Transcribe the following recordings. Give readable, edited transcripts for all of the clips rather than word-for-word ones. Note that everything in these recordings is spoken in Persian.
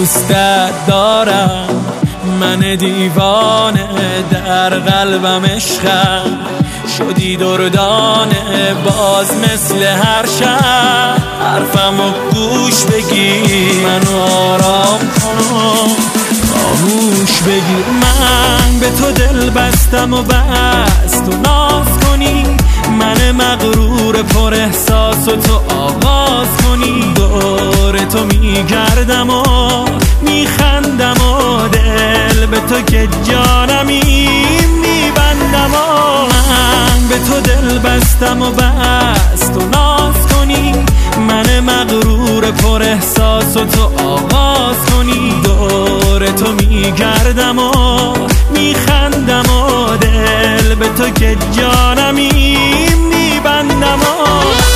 دوستت دارم، من دیوانه در قلبم عشقم، شدی دردانه باز مثل هر شب. حرفمو گوش بگیر، منو آرام کن، خاموش بگیر. من به تو دل بستم و بس تو ناز کنی، من مغرور پر احساس و تو آغاز کنی. دور تو میگردم و میخندم و دل به تو که جانمی میبندم و من به تو دل بستم و بس تو ناز کنی، من مغرور پر احساس و تو آغاز کنی. دور تو میگردم و میخندم و دل به تو که جانمی میبندم و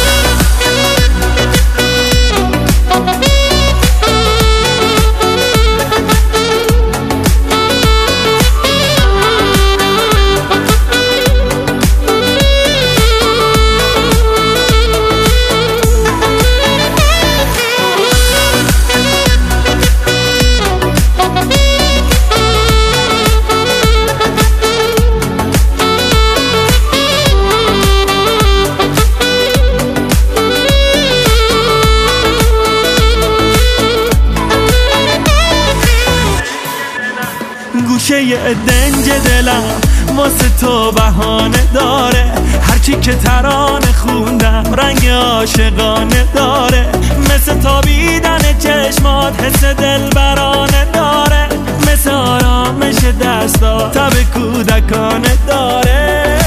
گوشه دنج دلم واسه تو بهانه داره، هرچی که ترانه خوندم رنگ عاشقانه داره. مثل تابیدن چشمات حس دلبرانه داره، مثل آرامش دستا تب کودکانه داره.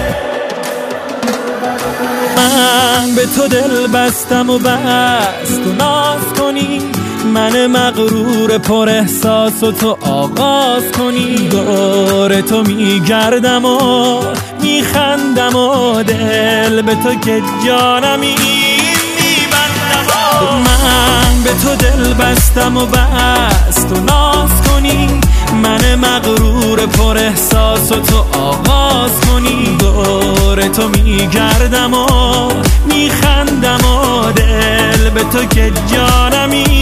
من به تو دل بستم و بس تو ناز کنی، من مغرور پر احساس و تو آغاز کنی. دور تو میگردم و میخندم و دل به تو که جانمی میبندم و من به تو دل بستم و بس تو ناز کنی، من مغرور پر احساس و تو آغاز کنی. دور تو میگردم و میخندم و دل به تو که جانمی